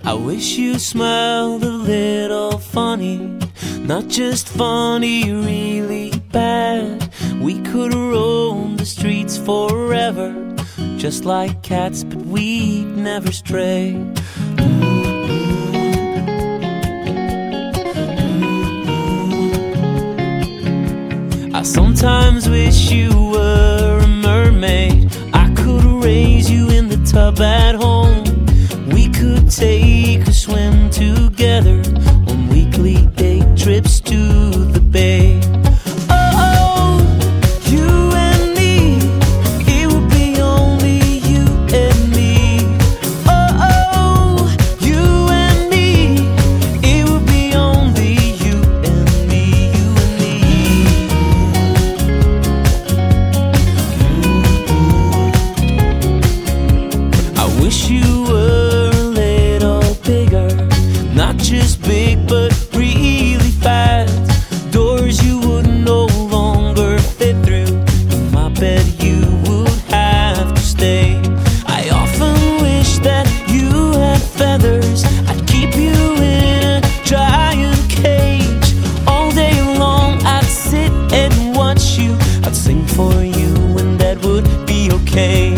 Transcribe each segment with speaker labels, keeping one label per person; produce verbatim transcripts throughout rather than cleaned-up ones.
Speaker 1: I wish you smiled a little funny, not just funny, really bad. We could roam the streets forever, just like cats, but we'd never stray. I sometimes wish you were a mermaid. I could raise you in the tub at home. We could take a swim together on weekly day trips to the bay. Oh, you and me, it would be only you and me. Oh, you and me, it would be only you and me, you and me. I wish you were a little bigger, not just big but really fast. Doors you would no longer fit through, and I bet you would have to stay. I often wish that you had feathers. I'd keep you in a giant cage. All day long I'd sit and watch you. I'd sing for you and that would be okay.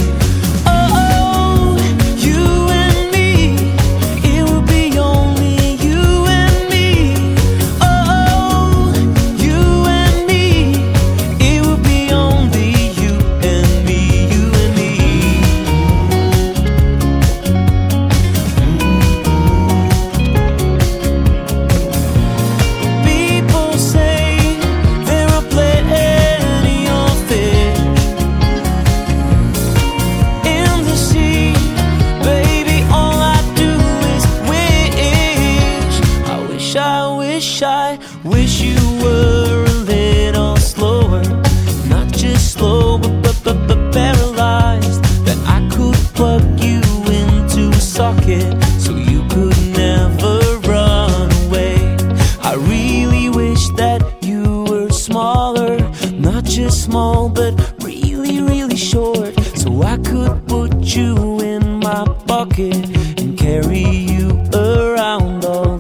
Speaker 1: I wish you were a little slower, not just slow but, but, but, but paralyzed. That I could plug you into a socket so you could never run away. I really wish that you were smaller, not just small but really, really short, so I could put you in my pocket and carry you around all